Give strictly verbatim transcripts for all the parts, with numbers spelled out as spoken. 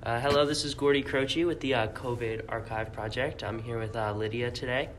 Uh, hello, this is Gordy Croce with the uh, COVID Archive Project. I'm here with uh, Lydia today.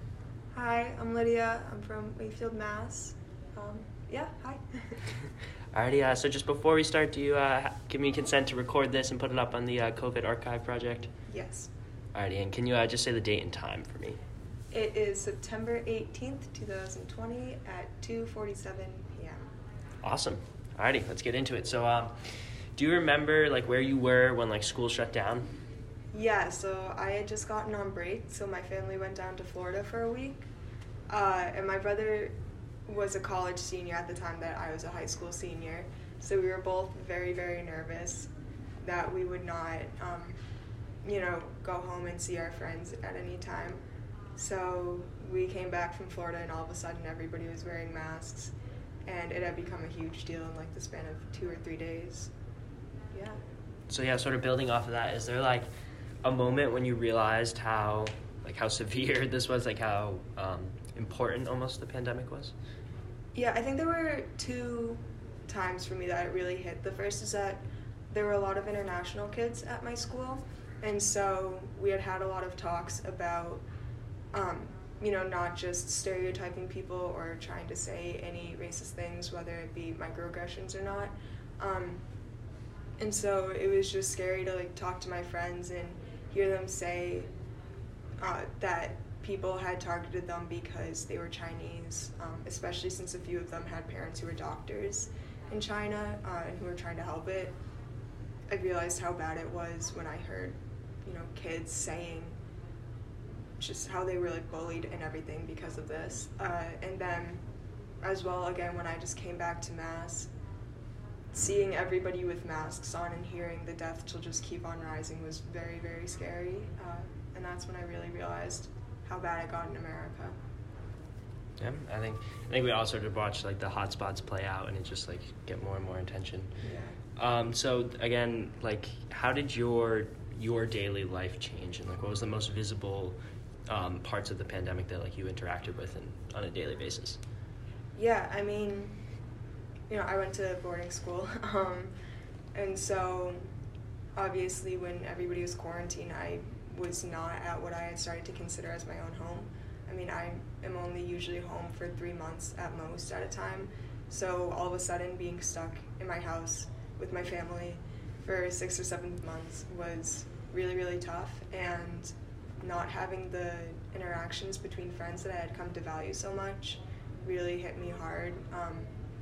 Hi, I'm Lydia. I'm from Wakefield, Mass. Um, yeah, hi. Alrighty, uh, so just before we start, do you uh, give me consent to record this and put it up on the uh, COVID Archive Project? Yes. Alrighty, and can you uh, just say the date and time for me? It is September eighteenth, twenty twenty at two forty-seven p.m. Awesome. Alrighty, let's get into it. So, um, do you remember like where you were when like school shut down? Yeah, so I had just gotten on break, so my family went down to Florida for a week. Uh, and my brother was a college senior at the time that I was a high school senior. So we were both very, very nervous that we would not, um, you know, go home and see our friends at any time. So we came back from Florida and all of a sudden everybody was wearing masks. And it had become a huge deal in like the span of two or three days. Yeah. So yeah, sort of building off of that, is there like a moment when you realized how like how severe this was, like how um, important almost the pandemic was? Yeah, I think there were two times for me that it really hit. The first is that there were a lot of international kids at my school, and so we had had a lot of talks about, um, you know, not just stereotyping people or trying to say any racist things, whether it be microaggressions or not. Um, and so it was just scary to like talk to my friends and hear them say uh, that people had targeted them because they were Chinese, um, especially since a few of them had parents who were doctors in China uh, and who were trying to help it. I realized how bad it was when I heard, you know, kids saying just how they were like bullied and everything because of this. Uh, and then as well, again, when I just came back to Mass, seeing everybody with masks on and hearing the death toll just keep on rising was very, very scary. Uh, and that's when I really realized how bad it got in America. Yeah, I think I think we all sort of watched like the hotspots play out and it just like get more and more attention. Yeah. Um, so again, like how did your your daily life change, and like what was the most visible um, parts of the pandemic that like you interacted with and on a daily basis? Yeah, I mean, you know, I went to boarding school, um, and so obviously when everybody was quarantined, I was not at what I had started to consider as my own home. I mean, I am only usually home for three months at most at a time, so all of a sudden being stuck in my house with my family for six or seven months was really, really tough, and not having the interactions between friends that I had come to value so much really hit me hard. Um,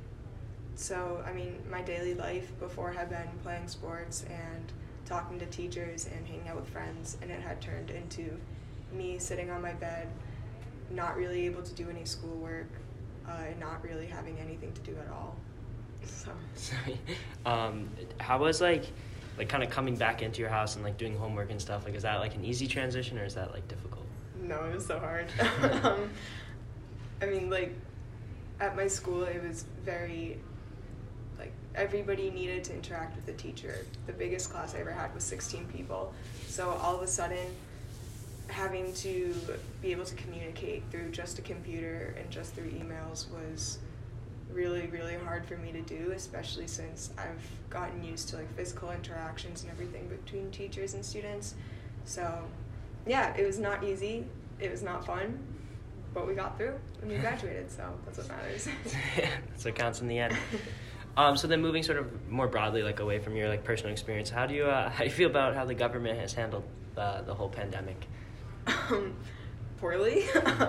so, I mean, my daily life before had been playing sports and talking to teachers and hanging out with friends, and it had turned into me sitting on my bed, not really able to do any schoolwork, uh, and not really having anything to do at all. So, um, how was like, like kind of coming back into your house and like doing homework and stuff? Like, is that like an easy transition or is that like difficult? no, it was so hard. um, I mean, like, at my school, it was very, like, everybody needed to interact with the teacher. The biggest class I ever had was sixteen people. So all of a sudden, having to be able to communicate through just a computer and just through emails was really, really hard for me to do, especially since I've gotten used to like physical interactions and everything between teachers and students. So yeah, it was not easy. It was not fun, but we got through and we graduated, so that's what matters. That's what counts in the end. Um, so then moving sort of more broadly, like away from your like personal experience, how do you uh, how do you feel about how the government has handled uh, the whole pandemic? Um, poorly,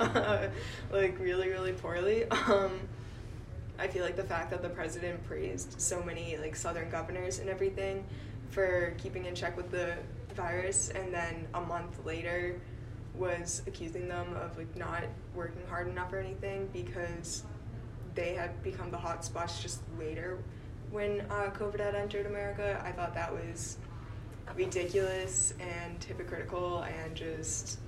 like really, really poorly. Um, I feel like the fact that the president praised so many like southern governors and everything for keeping in check with the virus, and then a month later was accusing them of like not working hard enough or anything because they had become the hot spots just later when uh, COVID had entered America. I thought that was ridiculous and hypocritical and just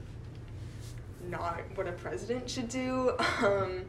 not what a president should do. Um,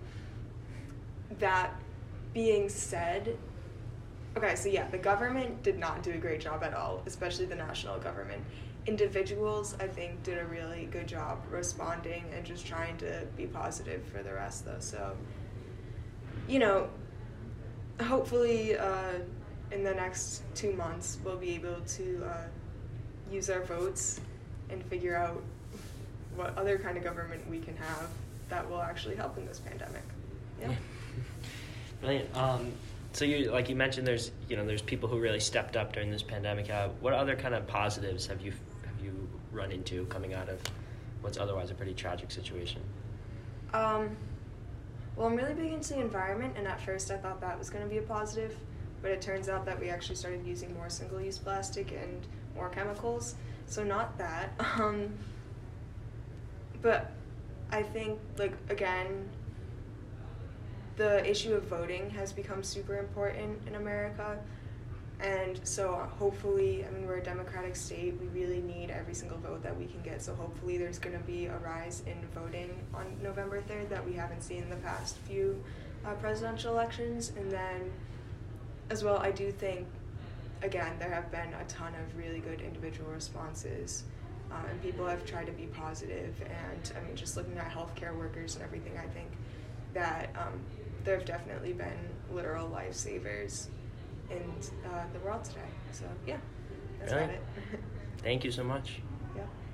that being said, okay, so yeah, the government did not do a great job at all, especially the national government. Individuals, I think, did a really good job responding and just trying to be positive for the rest, though. So, you know, hopefully uh, in the next two months we'll be able to uh, use our votes and figure out what other kind of government we can have that will actually help in this pandemic. Yeah. Yeah. Brilliant. Um, so you, like you mentioned, there's you know there's people who really stepped up during this pandemic. Uh, what other kind of positives have you have you run into coming out of what's otherwise a pretty tragic situation? Um, well, I'm really big into the environment, and at first I thought that was going to be a positive, but it turns out that we actually started using more single-use plastic and more chemicals, so not that. Um, but I think, like, again, the issue of voting has become super important in America, and so hopefully, I mean, we're a democratic state, we really need every single vote that we can get, so hopefully there's going to be a rise in voting on November third that we haven't seen in the past few uh, presidential elections. And then, as well, I do think, again, there have been a ton of really good individual responses, um, and people have tried to be positive, and I mean, just looking at healthcare workers and everything, I think that um, there have definitely been literal lifesavers in uh, the world today. So yeah, that's Really? about it. Thank you so much. Yeah.